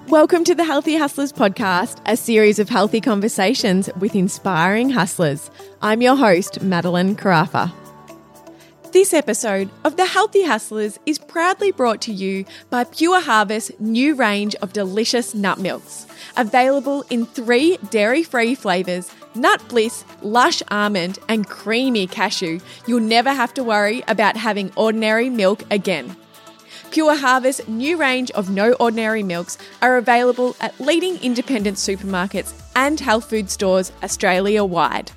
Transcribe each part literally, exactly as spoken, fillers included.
Welcome to the Healthy Hustlers podcast, a series of healthy conversations with inspiring hustlers. I'm your host, Madeline Carafa. This episode of The Healthy Hustlers is proudly brought to you by Pure Harvest's new range of delicious nut milks. Available in three dairy-free flavours, Nut Bliss, Lush Almond and Creamy Cashew, you'll never have to worry about having ordinary milk again. Pure Harvest's new range of No Ordinary milks are available at leading independent supermarkets and health food stores Australia-wide.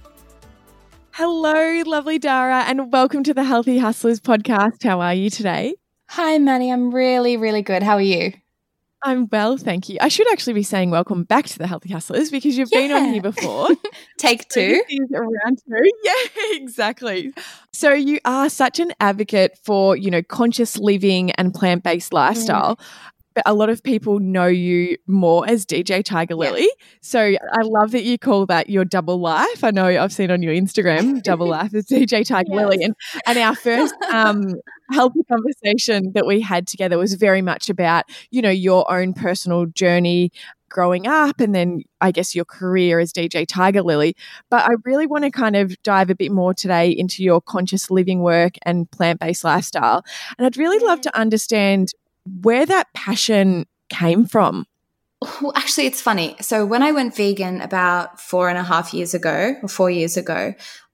Hello, lovely Dara, and welcome to the Healthy Hustlers podcast. How are you today? Hi, Maddie. I'm really, really good. How are you? I'm well, thank you. I should actually be saying welcome back to the Healthy Hustlers because you've yeah. been on here before. Take two. Around two. Yeah, exactly. So you are such an advocate for, you know, conscious living and plant-based lifestyle. Mm. But a lot of people know you more as D J Tiger Lily. Yeah. So I love that you call that your double life. I know I've seen on your Instagram, double life as D J Tiger yes. Lily. And, and our first um, healthy conversation that we had together was very much about, you know, your own personal journey growing up and then I guess your career as D J Tiger Lily. But I really want to kind of dive a bit more today into your conscious living work and plant-based lifestyle. And I'd really love to understand where that passion came from. Well, actually, it's funny. So when I went vegan about four and a half years ago or four years ago,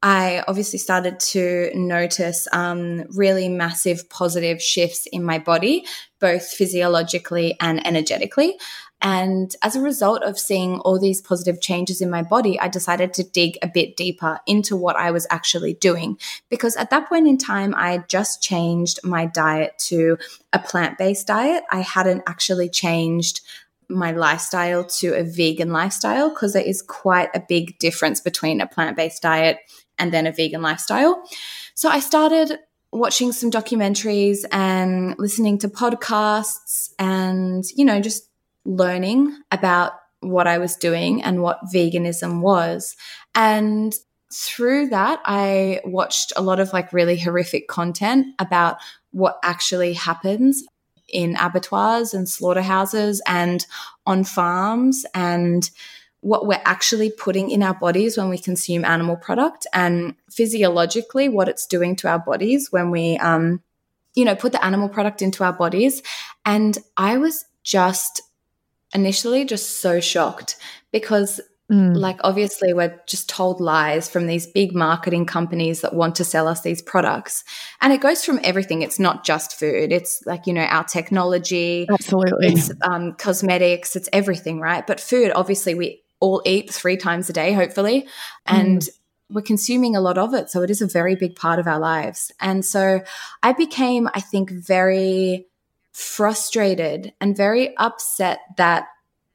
I obviously started to notice um, really massive positive shifts in my body, both physiologically and energetically. And as a result of seeing all these positive changes in my body, I decided to dig a bit deeper into what I was actually doing. Because at that point in time, I had just changed my diet to a plant-based diet. I hadn't actually changed my lifestyle to a vegan lifestyle because there is quite a big difference between a plant-based diet and then a vegan lifestyle. So I started watching some documentaries and listening to podcasts and, you know, just learning about what I was doing and what veganism was. And through that, I watched a lot of like really horrific content about what actually happens in abattoirs and slaughterhouses and on farms and what we're actually putting in our bodies when we consume animal product and physiologically what it's doing to our bodies when we, um, you know, put the animal product into our bodies. And I was just initially just so shocked because mm. like obviously we're just told lies from these big marketing companies that want to sell us these products. And it goes from everything. It's not just food. It's like, you know, our technology. Absolutely. It's um, cosmetics. It's everything, right? But food, obviously we all eat three times a day, hopefully. And mm. we're consuming a lot of it. So it is a very big part of our lives. And so I became, I think, very frustrated and very upset that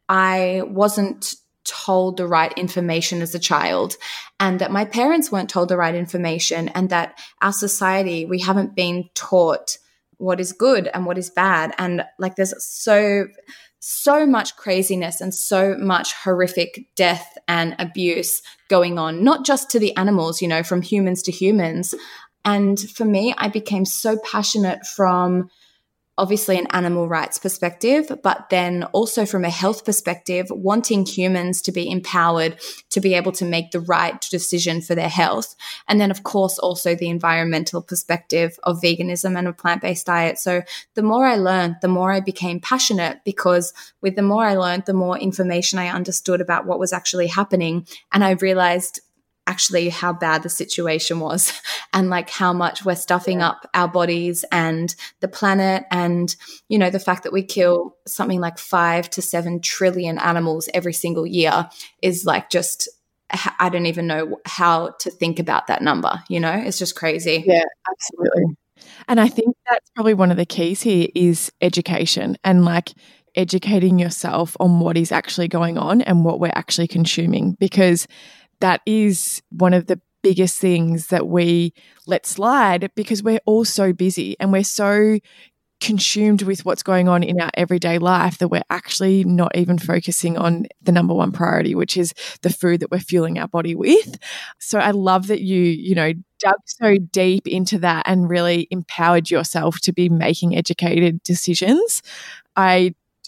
I wasn't told the right information as a child and that my parents weren't told the right information and that our society, we haven't been taught what is good and what is bad. And like there's so, so much craziness and so much horrific death and abuse going on, not just to the animals, you know, from humans to humans. And for me, I became so passionate from obviously an animal rights perspective, but then also from a health perspective, wanting humans to be empowered to be able to make the right decision for their health. And then, of course, also the environmental perspective of veganism and a plant-based diet. So the more I learned, the more I became passionate because with the more I learned, the more information I understood about what was actually happening. And I realized actually how bad the situation was and like how much we're stuffing yeah. up our bodies and the planet and, you know, the fact that we kill something like five to seven trillion animals every single year is like just, I don't even know how to think about that number, you know, it's just crazy. Yeah, absolutely. And I think that's probably one of the keys here is education and like educating yourself on what is actually going on and what we're actually consuming because that is one of the biggest things that we let slide because we're all so busy and we're so consumed with what's going on in our everyday life that we're actually not even focusing on the number one priority, which is the food that we're fueling our body with. So I love that you, you know, dug so deep into that and really empowered yourself to be making educated decisions. I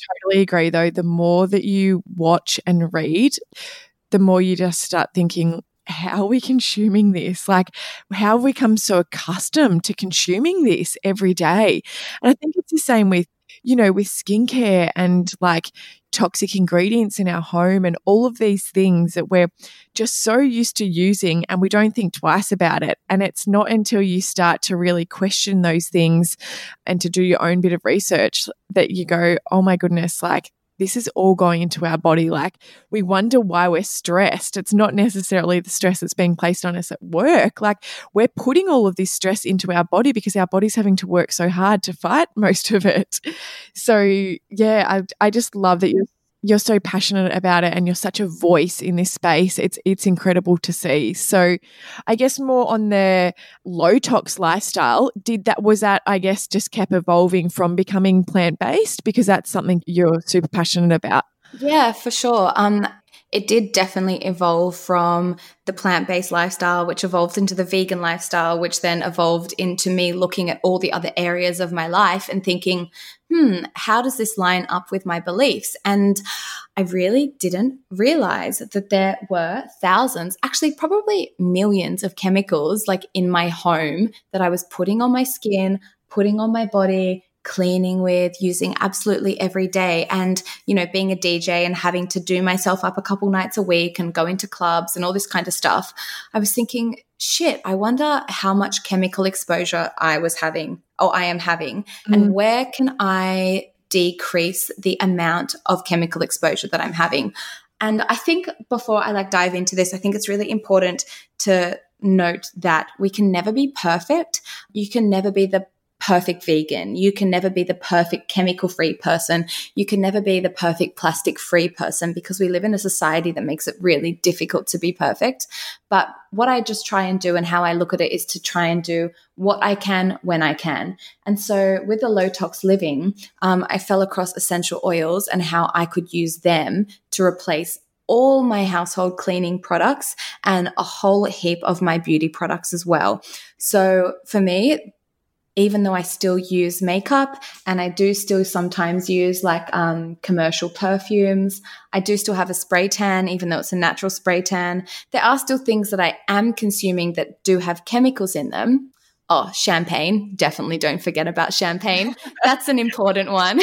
totally agree though. The more that you watch and read, the more you just start thinking, how are we consuming this? Like, how have we become so accustomed to consuming this every day? And I think it's the same with, you know, with skincare and like toxic ingredients in our home and all of these things that we're just so used to using and we don't think twice about it. And it's not until you start to really question those things and to do your own bit of research that you go, oh my goodness, like, this is all going into our body. Like, we wonder why we're stressed. It's not necessarily the stress that's being placed on us at work. Like, we're putting all of this stress into our body because our body's having to work so hard to fight most of it. So yeah, I I just love that you're you're so passionate about it and you're such a voice in this space. It's it's incredible to see. So I guess more on the low tox lifestyle, did that was that I guess just kept evolving from becoming plant-based because that's something you're super passionate about? Yeah, for sure. Um it did definitely evolve from the plant-based lifestyle, which evolved into the vegan lifestyle, which then evolved into me looking at all the other areas of my life and thinking, hmm, how does this line up with my beliefs? And I really didn't realize that there were thousands, actually probably millions of chemicals like in my home that I was putting on my skin, putting on my body, cleaning with, using absolutely every day. And, you know, being a D J and having to do myself up a couple nights a week and go into clubs and all this kind of stuff, I was thinking, shit, I wonder how much chemical exposure I was having or I am having, mm. and where can I decrease the amount of chemical exposure that I'm having? And I think before I like dive into this, I think it's really important to note that we can never be perfect. You can never be the perfect vegan. You can never be the perfect chemical-free person. You can never be the perfect plastic-free person because we live in a society that makes it really difficult to be perfect. But what I just try and do and how I look at it is to try and do what I can when I can. And so with the low tox living, um, I fell across essential oils and how I could use them to replace all my household cleaning products and a whole heap of my beauty products as well. So for me, even though I still use makeup and I do still sometimes use like um, commercial perfumes, I do still have a spray tan, even though it's a natural spray tan. There are still things that I am consuming that do have chemicals in them. Oh, champagne. Definitely don't forget about champagne. That's an important one.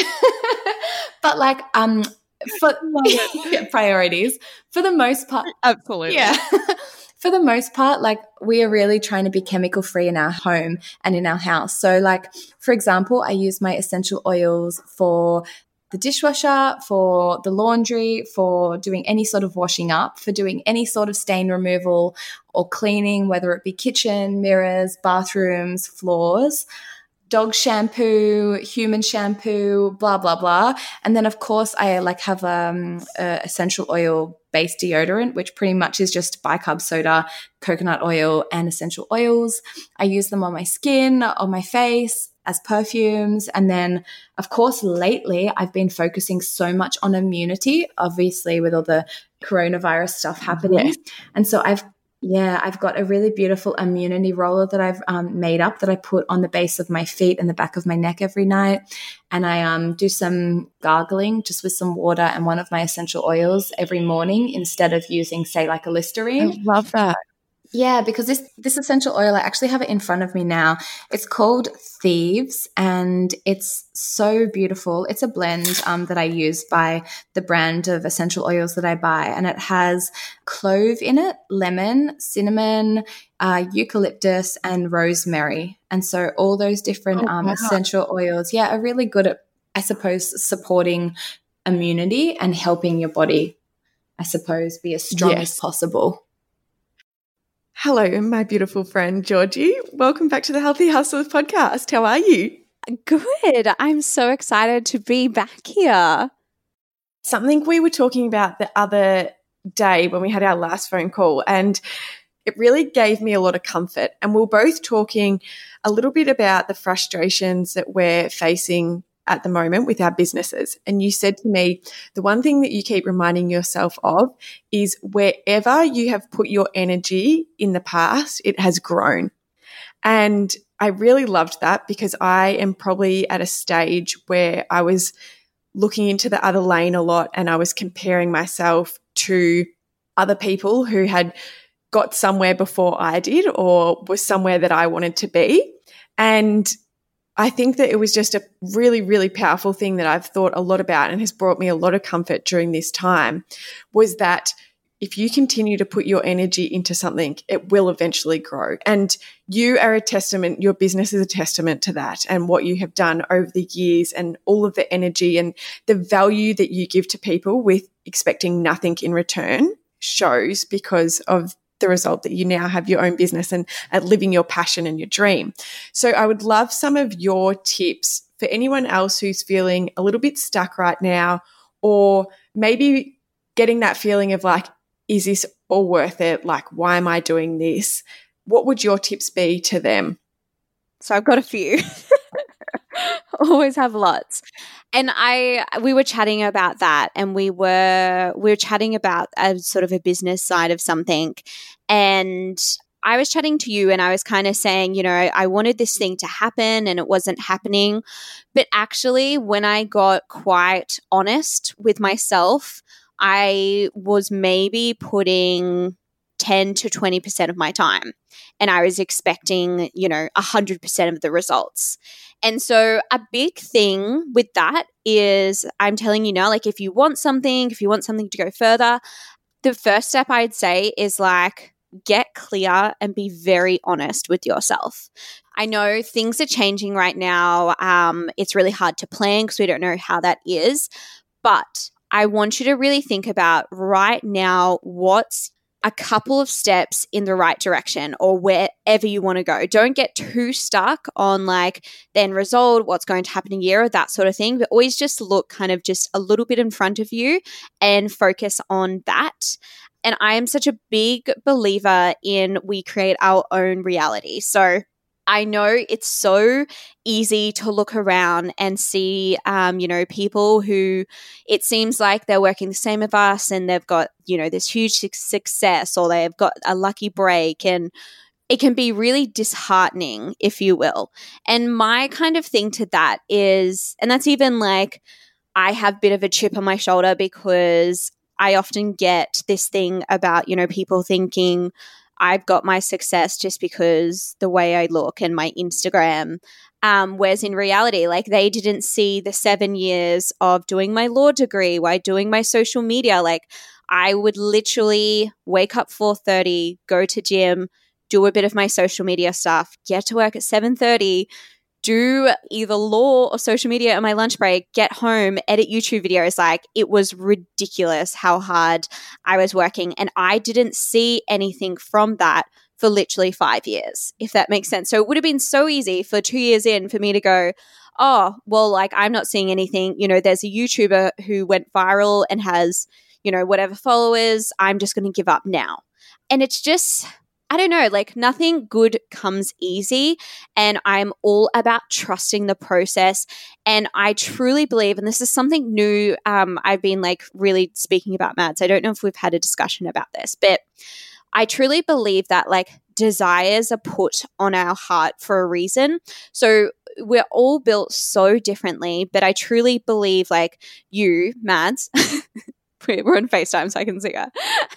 But like um, for yeah, priorities, for the most part. Absolutely. Yeah. For the most part, like we are really trying to be chemical free in our home and in our house. So like, for example, I use my essential oils for the dishwasher, for the laundry, for doing any sort of washing up, for doing any sort of stain removal or cleaning, whether it be kitchen, mirrors, bathrooms, floors, dog shampoo, human shampoo, blah, blah, blah. And then, of course, I like have um, a essential oil based deodorant, which pretty much is just bicarb soda, coconut oil, and essential oils. I use them on my skin, on my face, as perfumes. And then, of course, lately I've been focusing so much on immunity, obviously with all the coronavirus stuff happening. Yes. And so I've Yeah, I've got a really beautiful immunity roller that I've um, made up that I put on the base of my feet and the back of my neck every night. And I um, do some gargling just with some water and one of my essential oils every morning instead of using, say, like a Listerine. I love that. Yeah, because this this essential oil, I actually have it in front of me now. It's called Thieves, and it's so beautiful. It's a blend um, that I use by the brand of essential oils that I buy, and it has clove in it, lemon, cinnamon, uh, eucalyptus, and rosemary. And so all those different oh, um, wow. essential oils, yeah, are really good at, I suppose, supporting immunity and helping your body, I suppose, be as strong yes. as possible. Hello, my beautiful friend, Georgie. Welcome back to the Healthy Hustlers podcast. How are you? Good. I'm so excited to be back here. Something we were talking about the other day when we had our last phone call, and it really gave me a lot of comfort. And we we're both talking a little bit about the frustrations that we're facing at the moment with our businesses. And you said to me, the one thing that you keep reminding yourself of is wherever you have put your energy in the past, it has grown. And I really loved that because I am probably at a stage where I was looking into the other lane a lot, and I was comparing myself to other people who had got somewhere before I did or was somewhere that I wanted to be. And I think that it was just a really, really powerful thing that I've thought a lot about and has brought me a lot of comfort during this time, was that if you continue to put your energy into something, it will eventually grow. And you are a testament, your business is a testament to that, and what you have done over the years and all of the energy and the value that you give to people with expecting nothing in return shows because of the result that you now have your own business and, and living your passion and your dream. So I would love some of your tips for anyone else who's feeling a little bit stuck right now, or maybe getting that feeling of like, is this all worth it? Like, why am I doing this? What would your tips be to them? So I've got a few. Always have lots. And I, we were chatting about that, and we were, we were chatting about a sort of a business side of something. And I was chatting to you, and I was kind of saying, you know, I wanted this thing to happen and it wasn't happening. But actually, when I got quite honest with myself, I was maybe putting ten to twenty percent of my time, and I was expecting, you know, one hundred percent of the results. And so a big thing with that is, I'm telling you now, like, if you want something, if you want something to go further, the first step I'd say is like, get clear and be very honest with yourself. I know things are changing right now. Um, it's really hard to plan because we don't know how that is, but I want you to really think about right now what's a couple of steps in the right direction or wherever you want to go. Don't get too stuck on like the end result, what's going to happen in a year, or that sort of thing, but always just look kind of just a little bit in front of you and focus on that. And I am such a big believer in we create our own reality. So I know it's so easy to look around and see, um, you know, people who it seems like they're working the same as us and they've got, you know, this huge success, or they've got a lucky break, and it can be really disheartening, if you will. And my kind of thing to that is, and that's even like, I have a bit of a chip on my shoulder because I often get this thing about, you know, people thinking, I've got my success just because the way I look and my Instagram. Um, whereas in reality, like, they didn't see the seven years of doing my law degree, while doing my social media. Like, I would literally wake up four thirty, go to gym, do a bit of my social media stuff, get to work at seven thirty, do either law or social media on my lunch break, get home, edit YouTube videos. Like, it was ridiculous how hard I was working. And I didn't see anything from that for literally five years, if that makes sense. So it would have been so easy for two years in for me to go, oh, well, like, I'm not seeing anything. You know, there's a YouTuber who went viral and has, you know, whatever followers. I'm just going to give up now. And it's just, I don't know, like, nothing good comes easy, and I'm all about trusting the process. And I truly believe, and this is something new, um, I've been like really speaking about, Mads. I don't know if we've had a discussion about this, but I truly believe that like desires are put on our heart for a reason. So we're all built so differently, but I truly believe like you, Mads, we're on FaceTime so I can see her.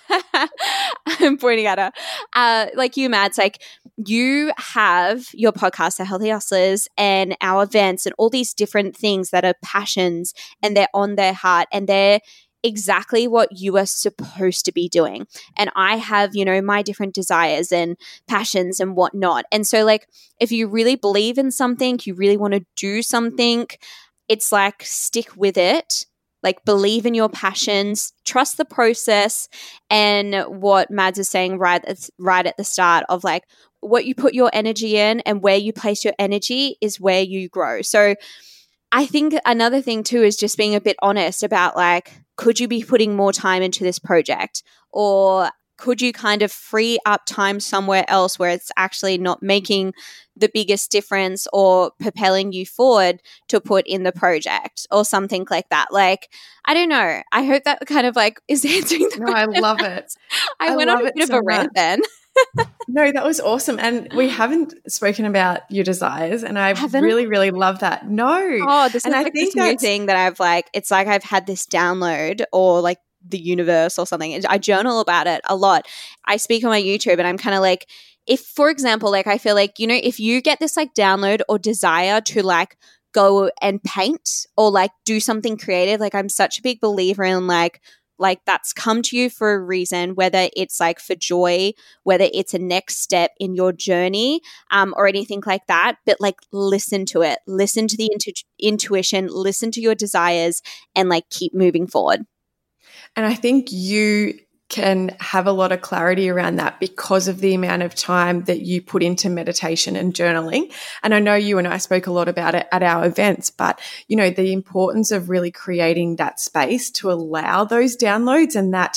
I'm pointing at her. Uh, like you, Mads, like you have your podcast, The Healthy Hustlers, and our events and all these different things that are passions, and they're on their heart, and they're exactly what you are supposed to be doing. And I have, you know, my different desires and passions and whatnot. And so like, if you really believe in something, you really want to do something, it's like, stick with it. Like, believe in your passions, trust the process, and what Mads is saying right at, right at the start of like, what you put your energy in and where you place your energy is where you grow. So I think another thing too is just being a bit honest about like, could you be putting more time into this project, or could you kind of free up time somewhere else where it's actually not making the biggest difference or propelling you forward to put in the project or something like that? Like, I don't know. I hope that kind of like is answering the no, question. I love it. I, I went on a bit so of a rant then. No, that was awesome. And we haven't spoken about your desires, and I haven't really, really love that. No. Oh, this and is I like think this new thing that I've like, it's like I've had this download or like the universe or something. I journal about it a lot. I speak on my YouTube and I'm kind of like, if, for example, like I feel like, you know, if you get this like download or desire to like go and paint or like do something creative, like I'm such a big believer in like, like that's come to you for a reason, whether it's like for joy, whether it's a next step in your journey um, or anything like that. But like listen to it, listen to the intu- intuition, listen to your desires and like keep moving forward. And I think you can have a lot of clarity around that because of the amount of time that you put into meditation and journaling. And I know you and I spoke a lot about it at our events, but you know, the importance of really creating that space to allow those downloads and that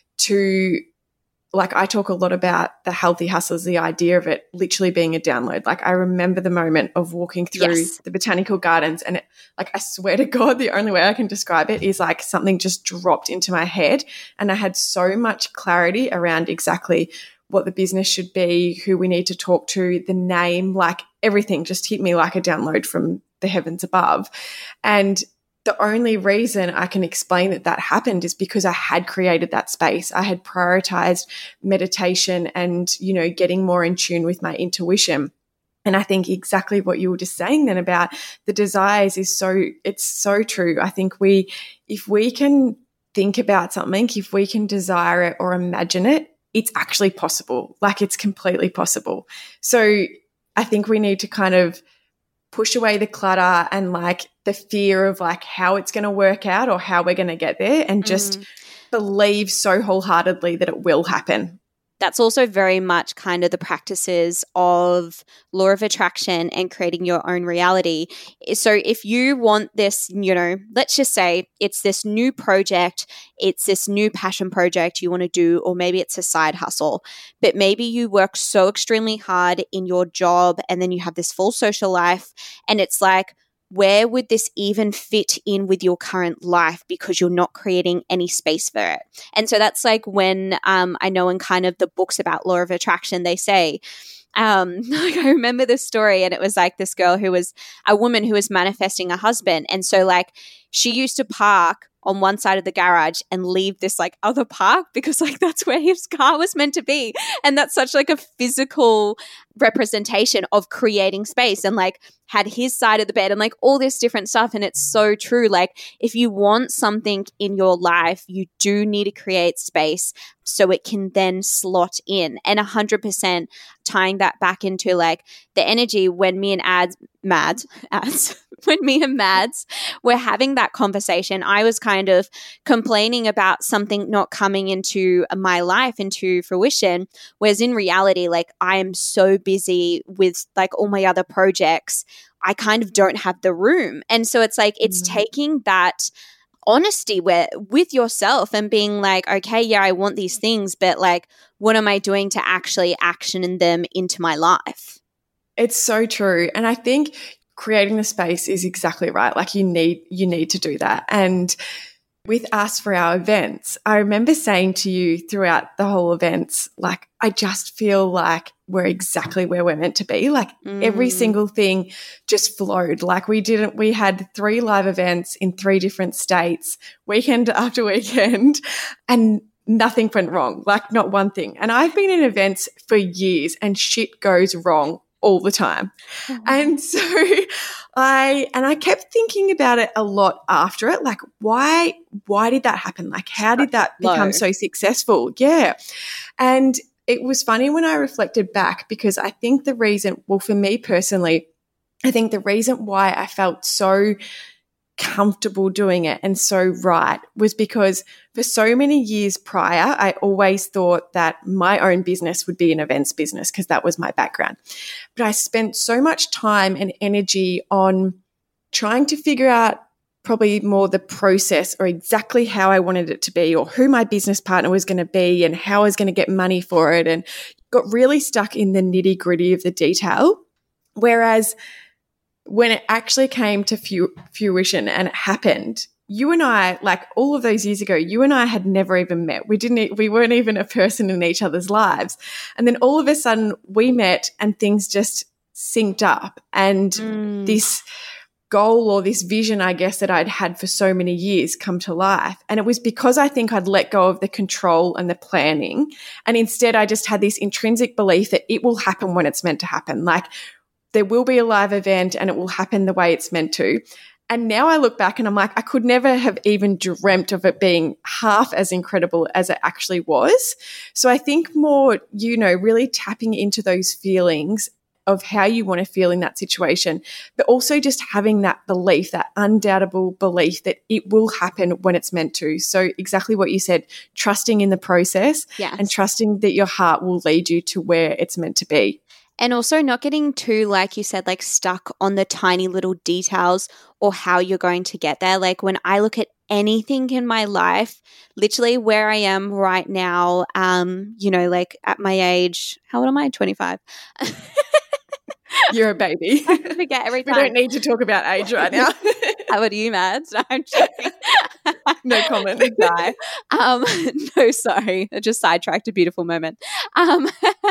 to, like I talk a lot about the healthy hustlers, the idea of it literally being a download. Like I remember the moment of walking through yes. the botanical gardens and it, like I swear to God, the only way I can describe it is like something just dropped into my head and I had so much clarity around exactly what the business should be, who we need to talk to, the name, like everything just hit me like a download from the heavens above. And the only reason I can explain that that happened is because I had created that space. I had prioritized meditation and, you know, getting more in tune with my intuition. And I think exactly what you were just saying then about the desires is so, it's so true. I think we, if we can think about something, if we can desire it or imagine it, it's actually possible. Like it's completely possible. So I think we need to kind of push away the clutter and like the fear of like how it's going to work out or how we're going to get there and just mm. believe so wholeheartedly that it will happen. That's also very much kind of the practices of law of attraction and creating your own reality. So if you want this, you know, let's just say it's this new project, it's this new passion project you want to do, or maybe it's a side hustle, but maybe you work so extremely hard in your job and then you have this full social life and it's like, where would this even fit in with your current life because you're not creating any space for it? And so that's like when um, I know in kind of the books about law of attraction, they say, um, like I remember this story and it was like this girl who was a woman who was manifesting a husband. And so like she used to park on one side of the garage and leave this like other park because like that's where his car was meant to be. And that's such like a physical representation of creating space and like had his side of the bed and like all this different stuff. And it's so true. Like if you want something in your life, you do need to create space so it can then slot in. And a hundred percent tying that back into like the energy when me and ads, Mads, ads, when me and Mads were having that conversation, I was kind of complaining about something not coming into my life, into fruition, whereas in reality, like I am so busy with like all my other projects, I kind of don't have the room. And so it's like, it's mm-hmm. taking that honesty where, with yourself and being like, okay, yeah, I want these things, but like, what am I doing to actually action them into my life? It's so true. And I think creating the space is exactly right. Like you need, you need to do that. And with us for our events, I remember saying to you throughout the whole events, like, I just feel like we're exactly where we're meant to be. Like mm. every single thing just flowed. Like we didn't, we had three live events in three different states, weekend after weekend, and nothing went wrong, like not one thing. And I've been in events for years and shit goes wrong all the time. Mm-hmm. And so I, and I kept thinking about it a lot after it. Like, why, why did that happen? Like, how did that become Low. so successful? Yeah. And it was funny when I reflected back because I think the reason, well, for me personally, I think the reason why I felt so comfortable doing it and so right was because for so many years prior, I always thought that my own business would be an events business because that was my background. But I spent so much time and energy on trying to figure out probably more the process or exactly how I wanted it to be or who my business partner was going to be and how I was going to get money for it, and got really stuck in the nitty gritty of the detail. Whereas when it actually came to fruition and it happened you and I, like all of those years ago, you and I had never even met. We didn't, e, we weren't even a person in each other's lives. And then all of a sudden we met and things just synced up. And mm. this goal or this vision, I guess, that I'd had for so many years come to life. And it was because I think I'd let go of the control and the planning. And instead I just had this intrinsic belief that it will happen when it's meant to happen. Like there will be a live event and it will happen the way it's meant to. And now I look back and I'm like, I could never have even dreamt of it being half as incredible as it actually was. So I think more, you know, really tapping into those feelings of how you want to feel in that situation, but also just having that belief, that undoubtable belief that it will happen when it's meant to. So exactly what you said, trusting in the process yes. and trusting that your heart will lead you to where it's meant to be. And also not getting too, like you said, like stuck on the tiny little details or how you're going to get there. Like when I look at anything in my life, literally where I am right now, um, you know, like at my age, how old am I? twenty-five. You're a baby. I forget every time. We don't need to talk about age right now. How old are you, Mads? No, I'm joking. No comment. Big guy. Um, no, sorry. I just sidetracked a beautiful moment. Um,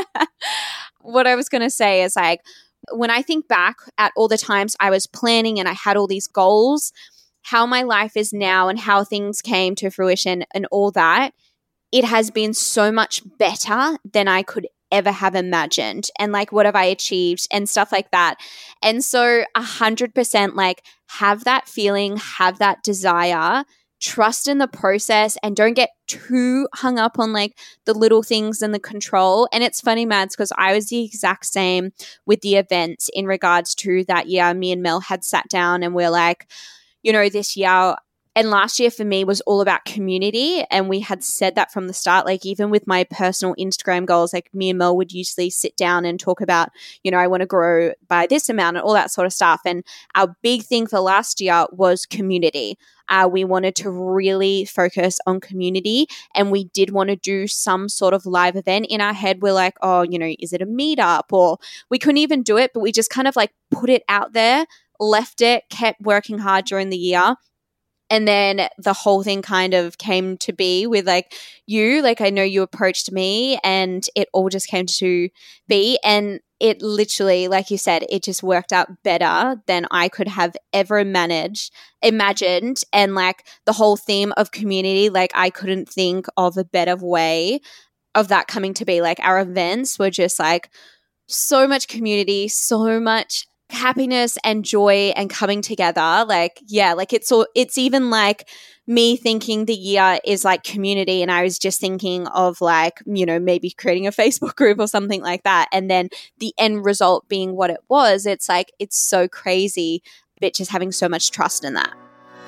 what I was going to say is like, when I think back at all the times I was planning and I had all these goals, how my life is now and how things came to fruition and all that, it has been so much better than I could ever have imagined. And like, what have I achieved and stuff like that. And so a hundred percent like have that feeling, have that desire, trust in the process, and don't get too hung up on like the little things and the control. And it's funny, Mads, because I was the exact same with the events in regards to that year. Me and Mel had sat down and we're like, you know, this year and last year for me was all about community. And we had said that from the start, like even with my personal Instagram goals, like me and Mel would usually sit down and talk about, you know, I want to grow by this amount and all that sort of stuff. And our big thing for last year was community. Uh, we wanted to really focus on community, and we did want to do some sort of live event. In our head, we're like, oh, you know, is it a meetup? Or we couldn't even do it, but we just kind of like put it out there, left it, kept working hard during the year. And then the whole thing kind of came to be with like you, like I know you approached me and it all just came to be. And it literally, like you said, it just worked out better than I could have ever managed, imagined. And like the whole theme of community, like I couldn't think of a better way of that coming to be. Like our events were just like so much community, so much happiness and joy and coming together. Like, yeah, like it's all, it's even like me thinking the year is like community, and I was just thinking of like, you know, maybe creating a Facebook group or something like that. And then the end result being what it was, it's like, it's so crazy, but just having so much trust in that.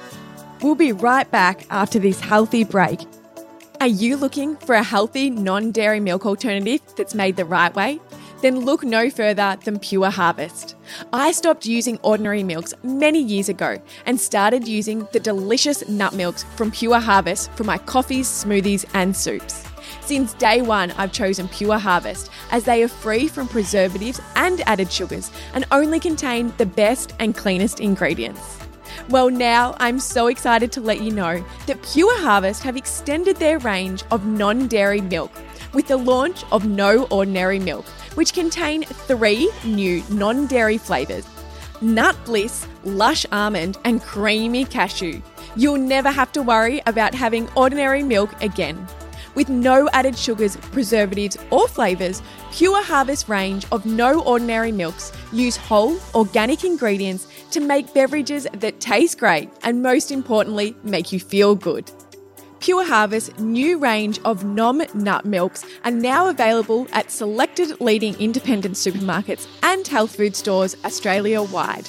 We'll be right back after this healthy break. Are you looking for a healthy non-dairy milk alternative that's made the right way? Then look no further than Pure Harvest. I stopped using ordinary milks many years ago and started using the delicious nut milks from Pure Harvest for my coffees, smoothies and soups. Since day one, I've chosen Pure Harvest as they are free from preservatives and added sugars and only contain the best and cleanest ingredients. Well, now I'm so excited to let you know that Pure Harvest have extended their range of non-dairy milk with the launch of No Ordinary Milk, which contain three new non-dairy flavours: Nut Bliss, Lush Almond and Creamy Cashew. You'll never have to worry about having ordinary milk again. With no added sugars, preservatives or flavours, Pure Harvest range of No Ordinary Milks use whole, organic ingredients to make beverages that taste great and, most importantly, make you feel good. Pure Harvest's new range of Nom nut milks are now available at selected leading independent supermarkets and health food stores Australia-wide.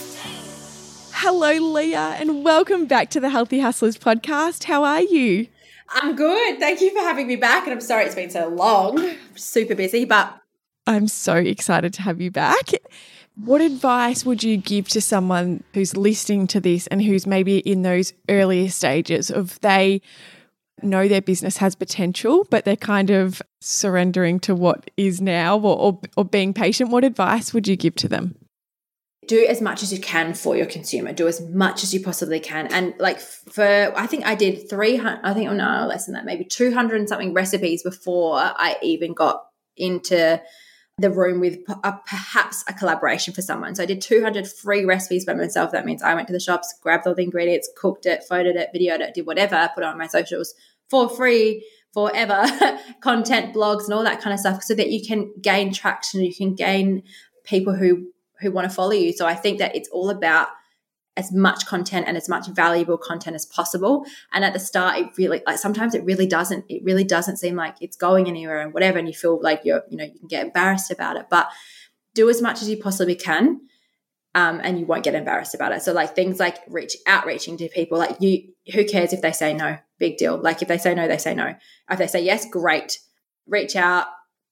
Hello, Leah, and welcome back to the Healthy Hustlers podcast. How are you? I'm good. Thank you for having me back. And I'm sorry it's been so long. I'm super busy, but I'm so excited to have you back. What advice would you give to someone who's listening to this and who's maybe in those earlier stages of they know their business has potential, but they're kind of surrendering to what is now or, or, or being patient? What advice would you give to them? do as much as you can for your consumer. Do as much as you possibly can. And like for, I think I did three hundred, I think, oh no, less than that, maybe two hundred and something recipes before I even got into the room with a, perhaps a collaboration for someone. So I did two hundred free recipes by myself. That means I went to the shops, grabbed all the ingredients, cooked it, photoed it, videoed it, did whatever, put it on my socials for free, forever, content, blogs and all that kind of stuff, so that you can gain traction, you can gain people who who want to follow you. So I think that it's all about as much content and as much valuable content as possible. And at the start, it really, like sometimes it really doesn't, it really doesn't seem like it's going anywhere and whatever. And you feel like you're, you know, you can get embarrassed about it, but do as much as you possibly can. Um, and you won't get embarrassed about it. So like things like reach outreaching to people, like you, who cares if they say no? Big deal. Like if they say no, they say no. If they say yes, great. Reach out,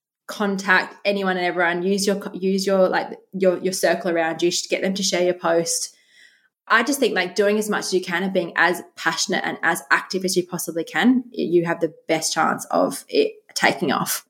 contact anyone and everyone. Use your use your like your your circle around you. Get them to share your post. I just think like doing as much as you can and being as passionate and as active as you possibly can, you have the best chance of it taking off.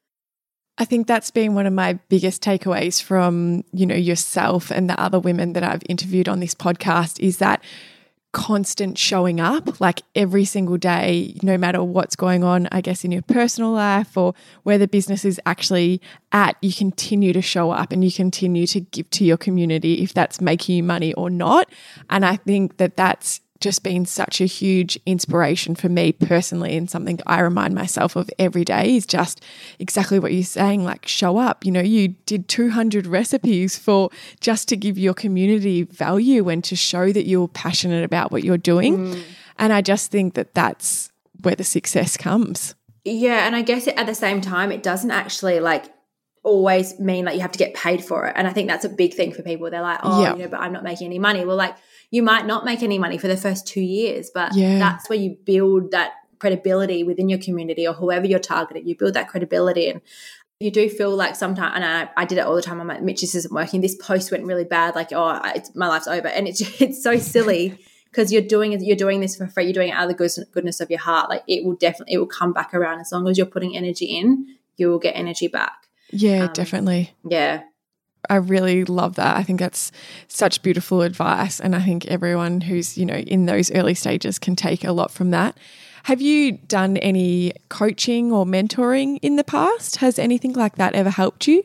I think that's been one of my biggest takeaways from, you know, yourself and the other women that I've interviewed on this podcast is that constant showing up, like every single day, no matter what's going on, I guess, in your personal life or where the business is actually at, you continue to show up and you continue to give to your community if that's making you money or not. And I think that that's just been such a huge inspiration for me personally, and something I remind myself of every day is just exactly what you're saying, like show up. You know, you did two hundred recipes for just to give your community value and to show that you're passionate about what you're doing. Mm. And I just think that that's where the success comes. Yeah. And I guess at the same time, it doesn't actually like always mean like you have to get paid for it. And I think that's a big thing for people. They're like, oh, yeah. you know, but I'm not making any money. Well, like, you might not make any money for the first two years, but yeah. that's where you build that credibility within your community or whoever you're targeting. You build that credibility, and you do feel like sometimes, and I, I did it all the time. I'm like, Mitch, this isn't working. This post went really bad. Like, oh, it's, my life's over. And it's it's so silly because you're doing you're doing this for free. You're doing it out of the goodness of your heart. Like it will definitely, it will come back around. As long as you're putting energy in, you will get energy back. Yeah, um, definitely. Yeah. I really love that. I think that's such beautiful advice. And I think everyone who's, you know, in those early stages can take a lot from that. Have you done any coaching or mentoring in the past? Has anything like that ever helped you?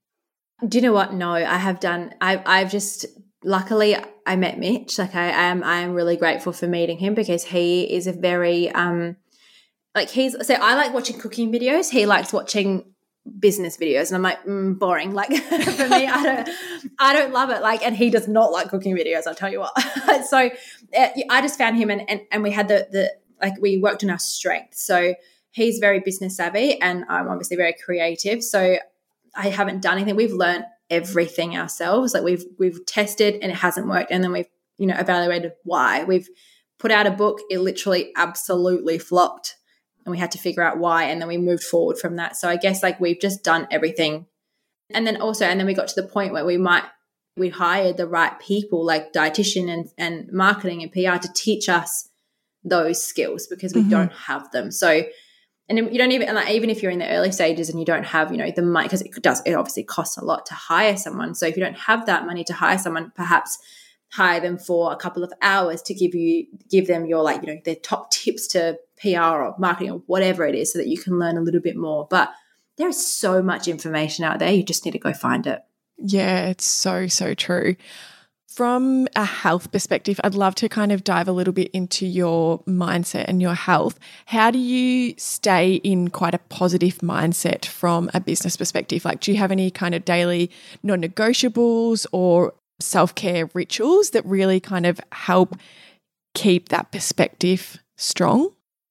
Do you know what? No, I have done. I've, I've just, luckily I met Mitch. Like I am, I am really grateful for meeting him because he is a very, um, like he's, so I like watching cooking videos. He likes watching business videos, and I'm like mm, boring. Like for me, I don't, I don't love it. Like, and he does not like cooking videos. I'll tell you what. So uh, I just found him, and, and and we had the the like we worked on our strengths. So he's very business savvy, and I'm obviously very creative. So I haven't done anything. We've learned everything ourselves. Like we've we've tested, and it hasn't worked, and then we've you know evaluated why. We've put out a book. It literally absolutely flopped. And we had to figure out why, and then we moved forward from that. So I guess like we've just done everything. And then also, and then we got to the point where we might, we hired the right people like dietitian and, and marketing and P R to teach us those skills because we mm-hmm. don't have them. So, and you don't even, like, even if you're in the early stages and you don't have, you know, the money, because it does, it obviously costs a lot to hire someone. So if you don't have that money to hire someone, perhaps hire them for a couple of hours to give you, give them your like, you know, their top tips to P R or marketing or whatever it is so that you can learn a little bit more. But there is so much information out there. You just need to go find it. Yeah, it's so, so true. From a health perspective, I'd love to kind of dive a little bit into your mindset and your health. How do you stay in quite a positive mindset from a business perspective? Like, do you have any kind of daily non-negotiables or self-care rituals that really kind of help keep that perspective strong?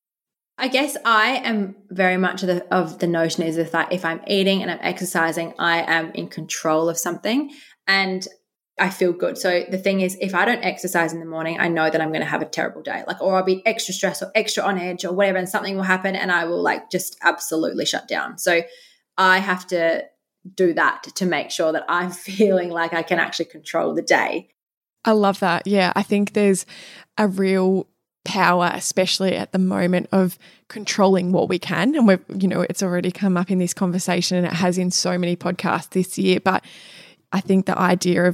I guess I am very much of the, of the notion is that if I'm eating and I'm exercising, I am in control of something and I feel good. So the thing is, if I don't exercise in the morning, I know that I'm going to have a terrible day, like, or I'll be extra stressed or extra on edge or whatever, and something will happen and I will like just absolutely shut down. So I have to do that to make sure that I'm feeling like I can actually control the day. I love that. Yeah, I think there's a real power, especially at the moment, of controlling what we can. And we've, you know, it's already come up in this conversation and it has in so many podcasts this year. But I think the idea of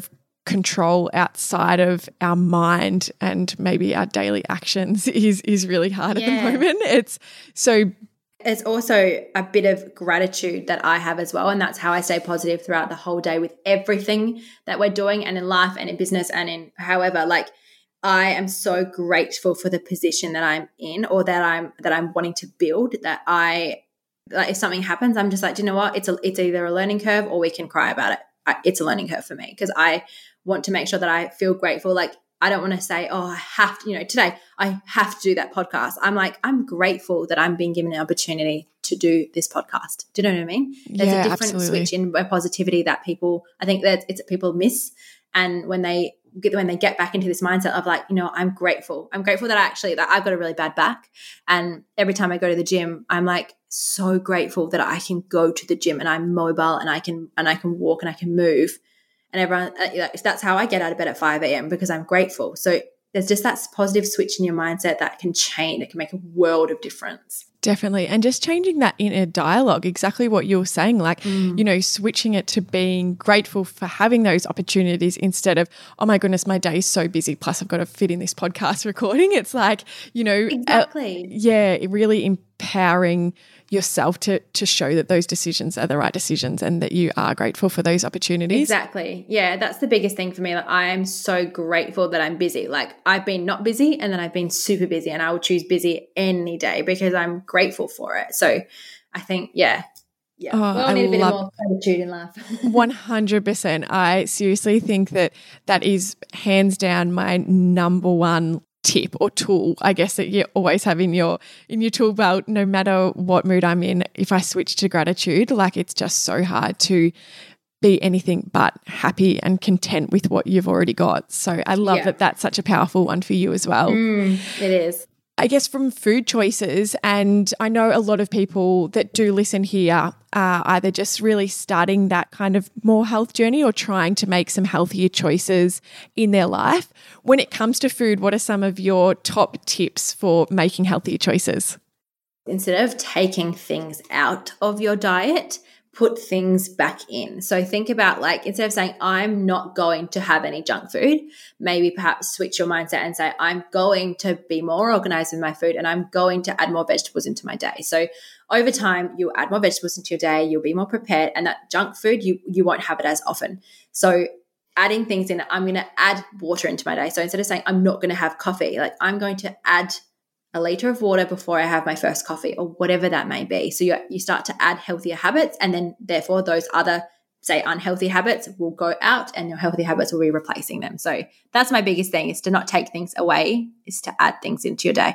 control outside of our mind and maybe our daily actions is is really hard yeah. at the moment. It's so It's also a bit of gratitude that I have as well. And that's how I stay positive throughout the whole day with everything that we're doing, and in life and in business and in however, like I am so grateful for the position that I'm in, or that I'm, that I'm wanting to build, that I, like if something happens, I'm just like, do you know what? It's a, it's either a learning curve or we can cry about it. I, it's a learning curve for me, because I want to make sure that I feel grateful. Like I don't want to say, oh, I have to, you know, today I have to do that podcast. I'm like, I'm grateful that I'm being given an opportunity to do this podcast. Do you know what I mean? There's yeah, a different absolutely. switch in positivity that people, I think that it's people miss. And when they get, when they get back into this mindset of like, you know, I'm grateful. I'm grateful that I actually, that I've got a really bad back. And every time I go to the gym, I'm like so grateful that I can go to the gym and I'm mobile and I can, and I can walk and I can move. And everyone, that's how I get out of bed at five a.m. because I'm grateful. So there's just that positive switch in your mindset that can change. It can make a world of difference. Definitely. And just changing that inner dialogue, exactly what you were saying, like, mm. you know, switching it to being grateful for having those opportunities instead of, oh my goodness, my day is so busy. Plus I've got to fit in this podcast recording. It's like, you know, exactly. Uh, yeah, really empowering yourself to to show that those decisions are the right decisions and that you are grateful for those opportunities. Exactly. Yeah, that's the biggest thing for me. Like I am so grateful that I'm busy. Like I've been not busy and then I've been super busy, and I will choose busy any day because I'm grateful for it. So I think, yeah. Yeah. Oh, we all I need a bit love- more gratitude in life. one hundred percent. I seriously think that that is hands down my number one tip or tool, I guess, that you always have in your in your tool belt, no matter what mood I'm in. If I switch to gratitude, like it's just so hard to be anything but happy and content with what you've already got. So I love yeah. that that's such a powerful one for you as well. Mm, it is. I guess from food choices, and I know a lot of people that do listen here are either just really starting that kind of more health journey or trying to make some healthier choices in their life. When it comes to food, what are some of your top tips for making healthier choices? Instead of taking things out of your diet, put things back in. So think about, like, instead of saying, I'm not going to have any junk food, maybe perhaps switch your mindset and say, I'm going to be more organized with my food and I'm going to add more vegetables into my day. So over time, you'll add more vegetables into your day, you'll be more prepared, and that junk food, you, you won't have it as often. So adding things in, I'm going to add water into my day. So instead of saying, I'm not going to have coffee, like I'm going to add a liter of water before I have my first coffee, or whatever that may be. So you you start to add healthier habits, and then therefore those other, say, unhealthy habits will go out and your healthy habits will be replacing them. So that's my biggest thing, is to not take things away, is to add things into your day.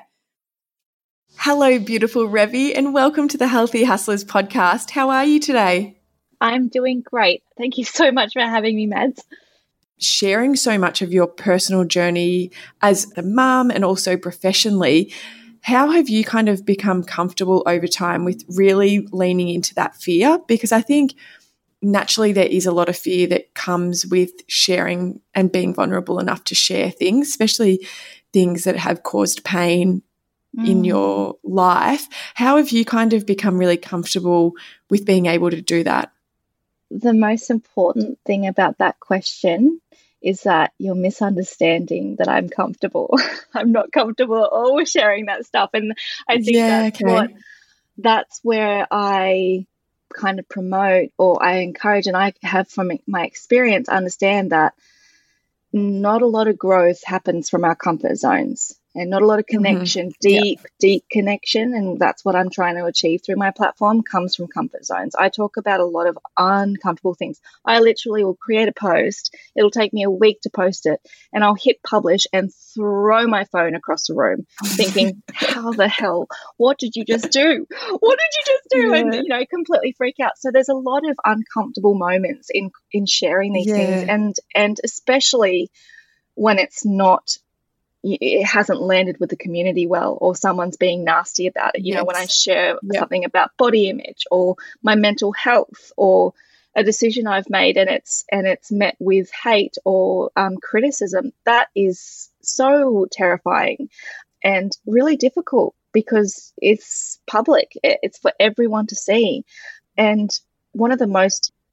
Hello, beautiful Revy, and welcome to the Healthy Hustlers podcast. How are you today? I'm doing great. Thank you so much for having me, Mads. Sharing so much of your personal journey as a mum and also professionally, how have you kind of become comfortable over time with really leaning into that fear? Because I think naturally there is a lot of fear that comes with sharing and being vulnerable enough to share things, especially things that have caused pain mm. in your life. How have you kind of become really comfortable with being able to do that? The most important thing about that question is that you're misunderstanding that I'm comfortable. I'm not comfortable at all with sharing that stuff. And I think yeah, that's okay. what that's where I kind of promote, or I encourage, and I have from my experience understand that not a lot of growth happens from our comfort zones. And not a lot of connection, mm-hmm. deep, yeah. deep connection. And that's what I'm trying to achieve through my platform, comes from comfort zones. I talk about a lot of uncomfortable things. I literally will create a post. It'll take me a week to post it. And I'll hit publish and throw my phone across the room thinking, how the hell? What did you just do? What did you just do? Yeah. And, you know, completely freak out. So there's a lot of uncomfortable moments in, in sharing these yeah. things. And, and especially when it's not, it hasn't landed with the community well, or someone's being nasty about it. You yes. know, when I share yep. something about body image or my mental health or a decision I've made and it's and it's met with hate or um, criticism, that is so terrifying and really difficult because it's public. It's for everyone to see. And one of the most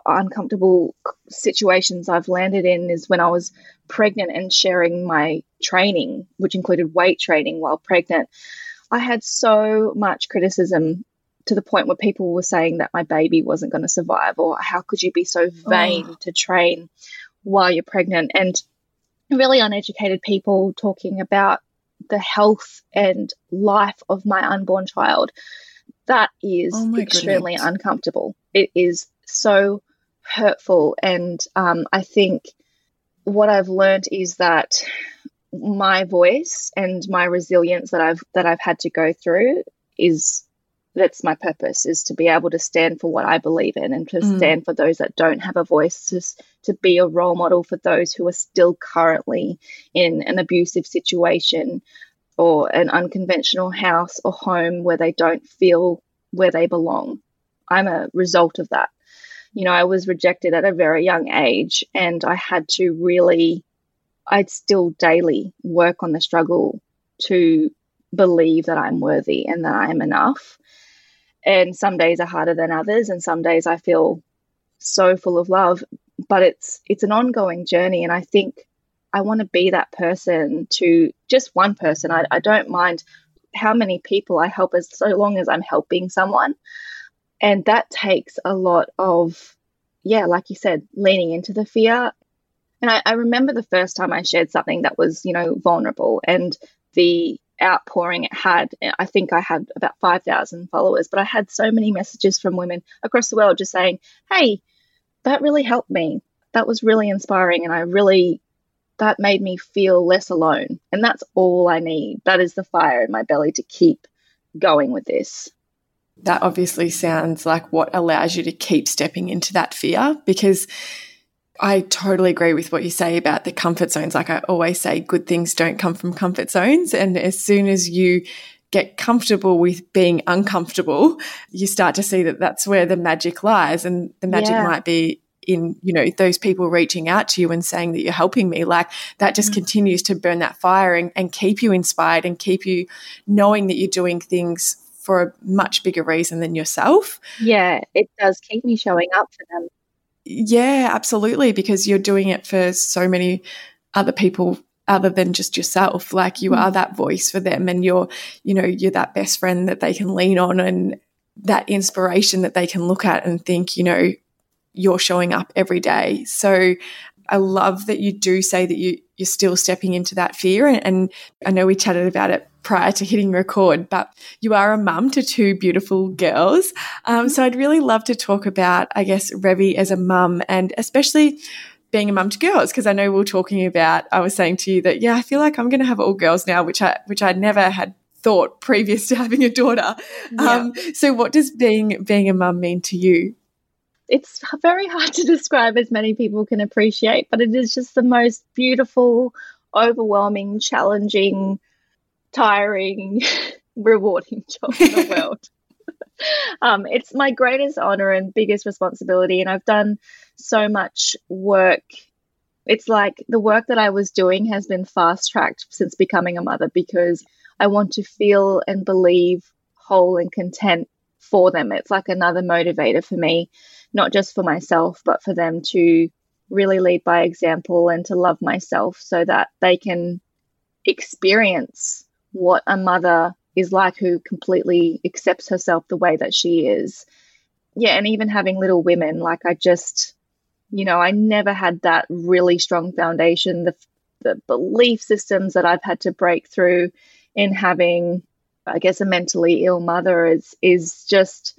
uncomfortable situations I've landed in is when I was pregnant and sharing my training, which included weight training while pregnant. I had so much criticism to the point where people were saying that my baby wasn't going to survive, or how could you be so vain oh. to train while you're pregnant, and really uneducated people talking about the health and life of my unborn child. That is oh extremely goodness. uncomfortable. It is so hurtful. And um, I think what I've learned is that my voice and my resilience that I've that I've had to go through is that's my purpose, is to be able to stand for what I believe in, and to mm. stand for those that don't have a voice, to, to be a role model for those who are still currently in an abusive situation or an unconventional house or home where they don't feel where they belong. I'm a result of that. You know, I was rejected at a very young age, and I had to really, I'd still daily work on the struggle to believe that I'm worthy and that I am enough. And some days are harder than others, and some days I feel so full of love, but it's it's an ongoing journey. And I think I want to be that person to just one person. I, I don't mind how many people I help, as so long as I'm helping someone. And that takes a lot of, yeah, like you said, leaning into the fear. And I, I remember the first time I shared something that was, you know, vulnerable, and the outpouring it had. I think I had about five thousand followers, but I had so many messages from women across the world just saying, hey, that really helped me. That was really inspiring. And I really, that made me feel less alone. And that's all I need. That is the fire in my belly to keep going with this. That obviously sounds like what allows you to keep stepping into that fear, because I totally agree with what you say about the comfort zones. Like I always say, good things don't come from comfort zones. And as soon as you get comfortable with being uncomfortable, you start to see that that's where the magic lies. And the magic yeah. might be in, you know, those people reaching out to you and saying that you're helping me. Like that just mm. continues to burn that fire and, and keep you inspired and keep you knowing that you're doing things for a much bigger reason than yourself. Yeah, it does keep me showing up for them. Yeah, absolutely, because you're doing it for so many other people other than just yourself. Like you mm. are that voice for them, and you're, you know, you're that best friend that they can lean on, and that inspiration that they can look at and think, you know, you're showing up every day. So I love that you do say that you, you're still stepping into that fear. And, and I know we chatted about it prior to hitting record, but you are a mum to two beautiful girls. Um, so I'd really love to talk about, I guess, Revi as a mum, and especially being a mum to girls, because I know we were talking about, I was saying to you that, yeah, I feel like I'm going to have all girls now, which I which I never had thought previous to having a daughter. Yeah. Um, so what does being being a mum mean to you? It's very hard to describe, as many people can appreciate, but it is just the most beautiful, overwhelming, challenging, tiring, rewarding job in the world. Um, it's my greatest honor and biggest responsibility, and I've done so much work. It's like the work that I was doing has been fast-tracked since becoming a mother, because I want to feel and believe whole and content for them. It's like another motivator for me, not just for myself, but for them to really lead by example and to love myself, so that they can experience what a mother is like, who completely accepts herself the way that she is. Yeah, and even having little women, like I just, you know, I never had that really strong foundation, the the belief systems that I've had to break through in having, I guess, a mentally ill mother is is just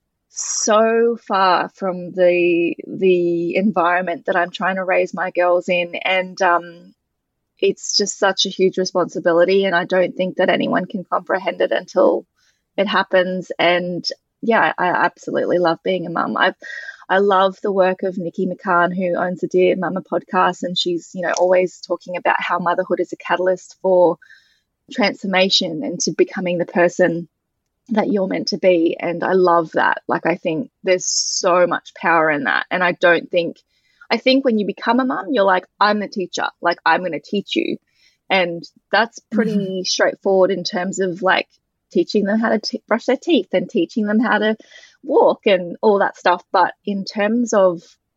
so far from the the environment that I'm trying to raise my girls in. And um, it's just such a huge responsibility, and I don't think that anyone can comprehend it until it happens. And yeah, I absolutely love being a mum. I've I love the work of Nikki McCann, who owns the Dear Mama podcast, and she's, you know, always talking about how motherhood is a catalyst for transformation and to becoming the person that you're meant to be. And I love that. Like, I think there's so much power in that. And I don't think, I think when you become a mum, you're like, I'm the teacher, like I'm going to teach you. And that's pretty mm-hmm. straightforward in terms of like teaching them how to t- brush their teeth and teaching them how to walk and all that stuff. But in terms of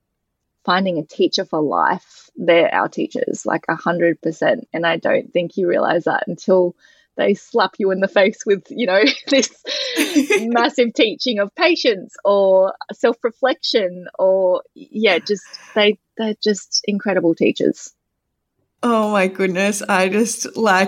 finding a teacher for life, they're our teachers, like a hundred percent. And I don't think you realize that until they slap you in the face with, you know, this massive teaching of patience or self-reflection or, yeah, just they, they're just incredible teachers. Oh my goodness. I just like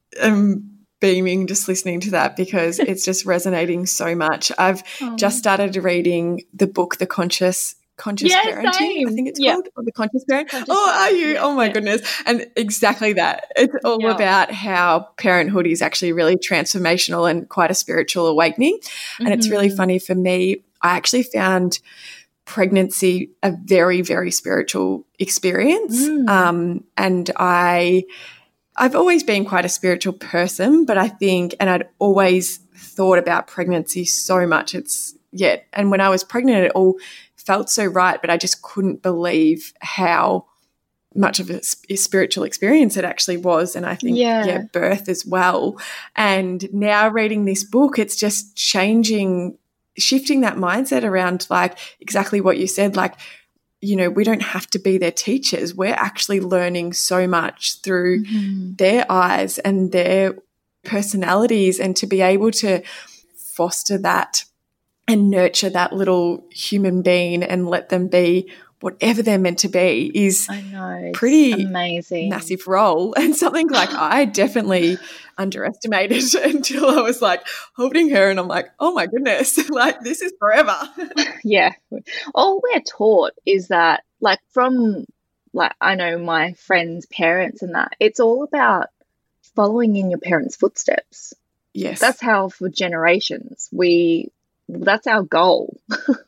am beaming just listening to that because it's just resonating so much. I've oh. just started reading the book, The Conscious Conscious yeah, Parenting, same. I think it's yep. called, or The Conscious Parent. Conscious oh, are you? Yeah, oh my yeah. goodness. And exactly that. It's all yeah. about how parenthood is actually really transformational and quite a spiritual awakening. Mm-hmm. And it's really funny for me. I actually found pregnancy a very, very spiritual experience. Mm. Um, and I, I've always been quite a spiritual person, but I think, and I'd always thought about pregnancy so much. It's, yeah. And when I was pregnant, it all felt so right, but I just couldn't believe how much of a spiritual experience it actually was. And I think, yeah. yeah, birth as well. And now reading this book, it's just changing, shifting that mindset around like exactly what you said, like, you know, we don't have to be their teachers. We're actually learning so much through mm-hmm. their eyes and their personalities, and to be able to foster that and nurture that little human being and let them be whatever they're meant to be is I know, pretty amazing, massive role, and something like I definitely underestimated until I was like holding her and I'm like, oh my goodness, like this is forever. Yeah. All we're taught is that, like, from like I know my friends' parents and that, it's all about following in your parents' footsteps. Yes. That's how for generations we that's our goal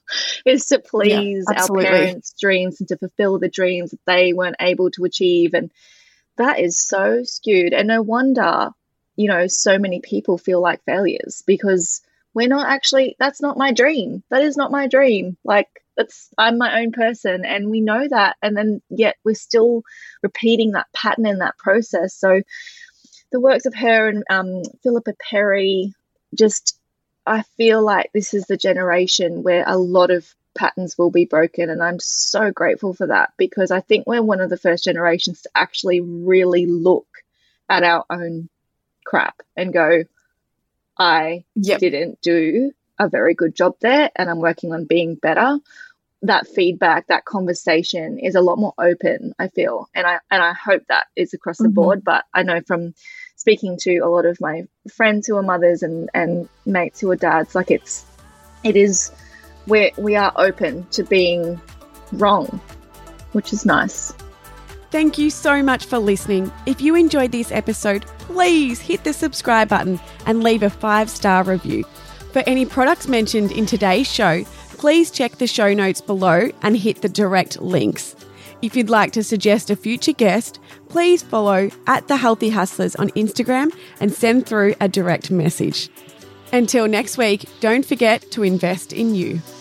is to please yeah, our parents' dreams and to fulfill the dreams that they weren't able to achieve. And that is so skewed. And no wonder, you know, so many people feel like failures because we're not actually, that's not my dream. That is not my dream. Like, that's, I'm my own person, and we know that. And then yet we're still repeating that pattern in that process. So the works of her and um, Philippa Perry, just, I feel like this is the generation where a lot of patterns will be broken, and I'm so grateful for that because I think we're one of the first generations to actually really look at our own crap and go, I yep. didn't do a very good job there and I'm working on being better. That feedback, that conversation is a lot more open, I feel, and I and I hope that is across the mm-hmm. board. But I know from speaking to a lot of my friends who are mothers and, and mates who are dads, like it's it is we we are open to being wrong, which is nice. Thank you so much for listening. If you enjoyed this episode, please hit the subscribe button and leave a five-star review. For any products mentioned in today's show, please check the show notes below and hit the direct links. If you'd like to suggest a future guest, please follow at The Healthy Hustlers on Instagram and send through a direct message. Until next week, don't forget to invest in you.